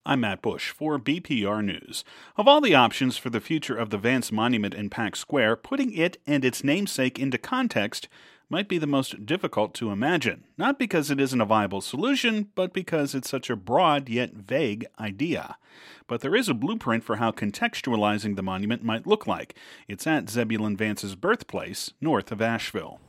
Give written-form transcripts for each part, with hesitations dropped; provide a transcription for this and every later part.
I'm Matt Bush for BPR News. Of all the options for the future of the Vance Monument in Pack Square, putting it and its namesake into context might be the most difficult to imagine. Not because it isn't a viable solution, but because it's such a broad yet vague idea. But there is a blueprint for how contextualizing the monument might look like. It's at Zebulon Vance's birthplace, north of Asheville.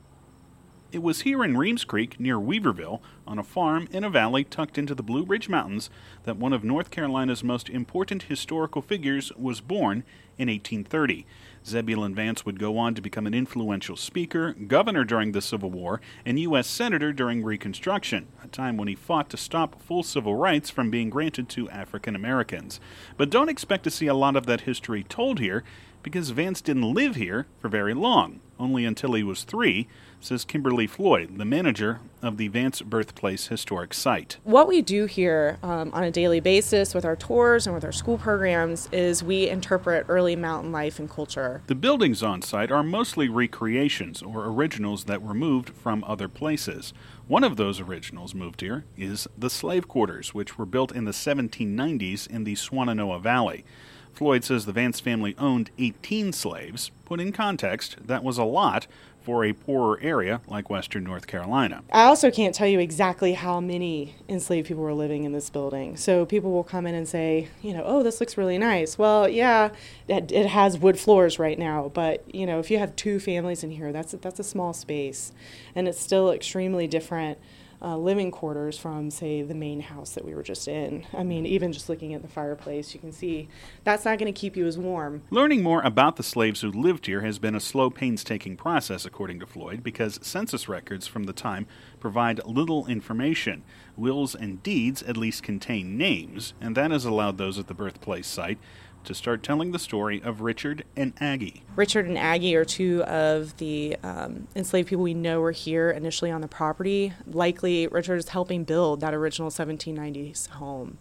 It was here in Reems Creek, near Weaverville, on a farm in a valley tucked into the Blue Ridge Mountains, that one of North Carolina's most important historical figures was born in 1830. Zebulon Vance would go on to become an influential speaker, governor during the Civil War, and U.S. Senator during Reconstruction, a time when he fought to stop full civil rights from being granted to African Americans. But don't expect to see a lot of that history told here, because Vance didn't live here for very long, only until he was 3, says Kimberly Floyd, the manager of the Vance Birthplace Historic Site. What we do here on a daily basis with our tours and with our school programs is we interpret early mountain life and culture. The buildings on site are mostly recreations or originals that were moved from other places. One of those originals moved here is the slave quarters, which were built in the 1790s in the Swannanoa Valley. Floyd says the Vance family owned 18 slaves. Put in context, that was a lot for a poorer area like western North Carolina. I also can't tell you exactly how many enslaved people were living in this building. So people will come in and say, oh, this looks really nice. Well, yeah, it has wood floors right now, but if you have 2 families in here, that's a small space, and it's still extremely different living quarters from, say, the main house that we were just in. I mean, even just looking at the fireplace, you can see that's not going to keep you as warm. Learning more about the slaves who lived here has been a slow, painstaking process, according to Floyd, because census records from the time provide little information. Wills and deeds at least contain names, and that has allowed those at the birthplace site to start telling the story of Richard and Aggie. Richard and Aggie are 2 of the enslaved people we know were here initially on the property. Likely, Richard is helping build that original 1790s home.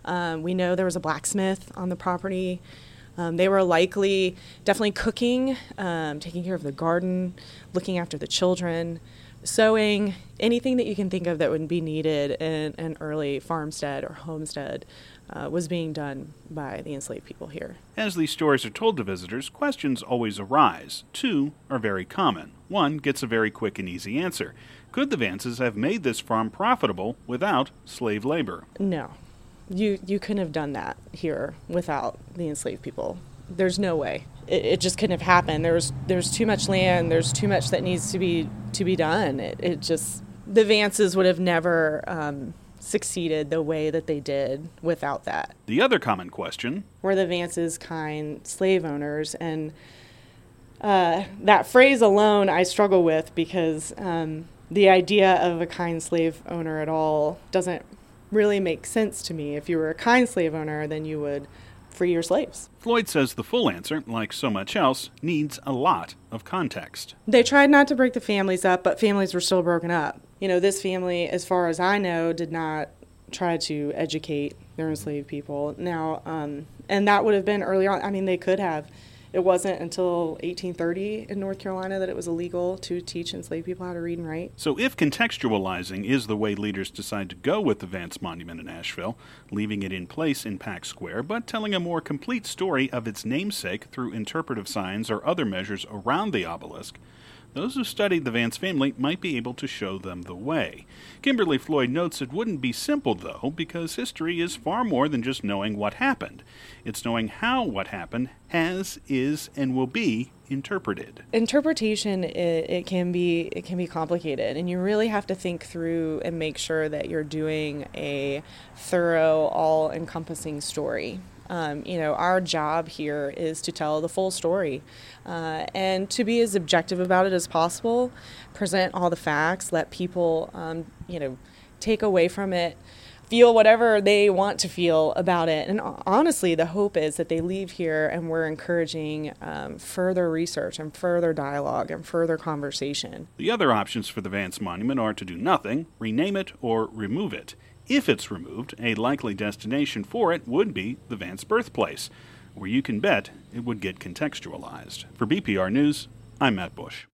We know there was a blacksmith on the property. They were likely definitely cooking, taking care of the garden, looking after the children, sewing, anything that you can think of that would be needed in an early farmstead or homestead was being done by the enslaved people here. As these stories are told to visitors, questions always arise. 2 are very common. 1 gets a very quick and easy answer. Could the Vances have made this farm profitable without slave labor? No. You couldn't have done that here without the enslaved people. There's no way. It just couldn't have happened. There's too much land. There's too much that needs to be done. The Vances would have never succeeded the way that they did without that. The other common question: were the Vances kind slave owners? And that phrase alone I struggle with, because the idea of a kind slave owner at all doesn't really make sense to me. If you were a kind slave owner, then you would free your slaves. Floyd says the full answer, like so much else, needs a lot of context. They tried not to break the families up, but families were still broken up. This family, as far as I know, did not try to educate their enslaved people. Now, and that would have been early on. I mean, they could have. It wasn't until 1830 in North Carolina that it was illegal to teach enslaved people how to read and write. So if contextualizing is the way leaders decide to go with the Vance Monument in Asheville, leaving it in place in Pack Square, but telling a more complete story of its namesake through interpretive signs or other measures around the obelisk, those who studied the Vance family might be able to show them the way. Kimberly Floyd notes it wouldn't be simple, though, because history is far more than just knowing what happened. It's knowing how what happened has, is, and will be interpreted. Interpretation, it can be complicated, and you really have to think through and make sure that you're doing a thorough, all-encompassing story. Our job here is to tell the full story and to be as objective about it as possible, present all the facts, let people, take away from it, feel whatever they want to feel about it. And honestly, the hope is that they leave here and we're encouraging further research and further dialogue and further conversation. The other options for the Vance Monument are to do nothing, rename it, or remove it. If it's removed, a likely destination for it would be the Vance birthplace, where you can bet it would get contextualized. For BPR News, I'm Matt Bush.